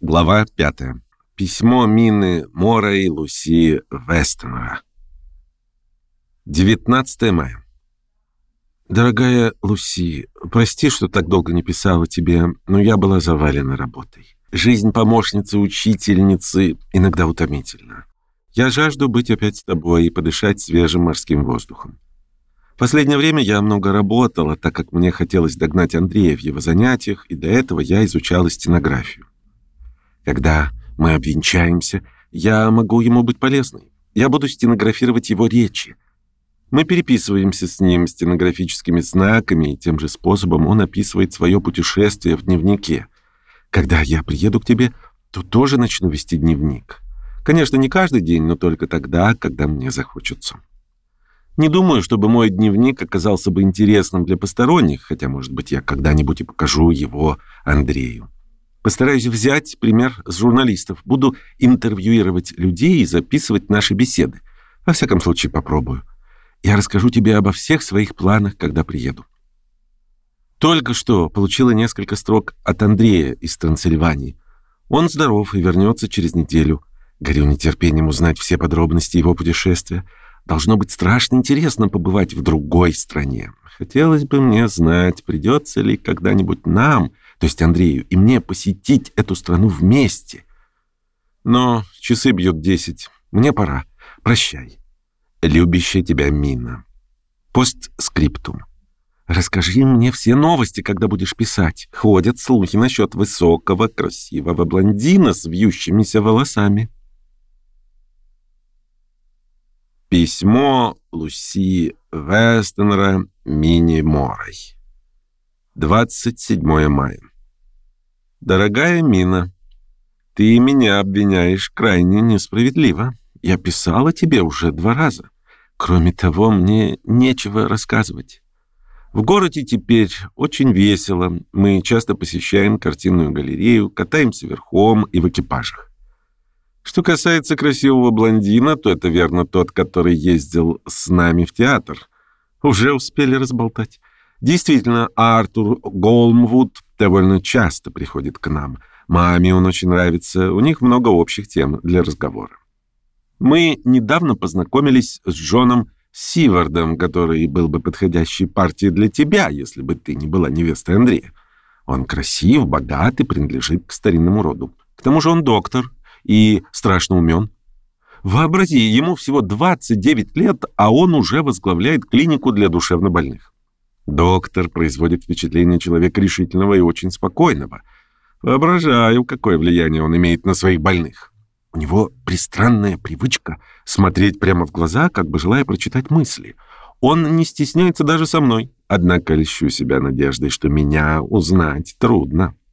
Глава 5. Письмо Мины Моррей Луси Вестенера. 19 мая. Дорогая Луси, прости, что так долго не писала тебе, но я была завалена работой. Жизнь помощницы, учительницы иногда утомительна. Я жажду быть опять с тобой и подышать свежим морским воздухом. В последнее время я много работала, так как мне хотелось догнать Андрея в его занятиях, и для этого я изучала стенографию. Когда мы обвенчаемся, я могу ему быть полезной. Я буду стенографировать его речи. Мы переписываемся с ним стенографическими знаками, и тем же способом он описывает свое путешествие в дневнике. Когда я приеду к тебе, то тоже начну вести дневник. Конечно, не каждый день, но только тогда, когда мне захочется. Не думаю, чтобы мой дневник оказался бы интересным для посторонних, хотя, может быть, я когда-нибудь и покажу его Андрею. Постараюсь взять пример с журналистов. Буду интервьюировать людей и записывать наши беседы. Во всяком случае, попробую. Я расскажу тебе обо всех своих планах, когда приеду. Только что получила несколько строк от Андрея из Трансильвании. Он здоров и вернется через неделю. Горю нетерпением узнать все подробности его путешествия. Должно быть страшно интересно побывать в другой стране. Хотелось бы мне знать, придется ли когда-нибудь нам, то есть Андрею и мне, посетить эту страну вместе. Но часы бьют 10. Мне пора. Прощай. Любящая тебя Мина. Постскриптум. Расскажи мне все новости, когда будешь писать. Ходят слухи насчет высокого, красивого блондина с вьющимися волосами. Письмо Луси Вестенера Мине Моррей. 27 мая. Дорогая Мина, ты меня обвиняешь крайне несправедливо. Я писала тебе уже 2 раза. Кроме того, мне нечего рассказывать. В городе теперь очень весело. Мы часто посещаем картинную галерею, катаемся верхом и в экипажах. Что касается красивого блондина, то это верно тот, который ездил с нами в театр. Уже успели разболтать. Действительно, Артур Голмвуд довольно часто приходит к нам. Маме он очень нравится, у них много общих тем для разговора. Мы недавно познакомились с Джоном Сивардом, который был бы подходящей партией для тебя, если бы ты не была невестой Андрея. Он красив, богат и принадлежит к старинному роду. К тому же он доктор и страшно умен. Вообрази, ему всего 29 лет, а он уже возглавляет клинику для душевнобольных. Доктор производит впечатление человека решительного и очень спокойного. Воображаю, какое влияние он имеет на своих больных. У него пристранная привычка смотреть прямо в глаза, как бы желая прочитать мысли. Он не стесняется даже со мной, однако льщу себя надеждой, что меня узнать трудно.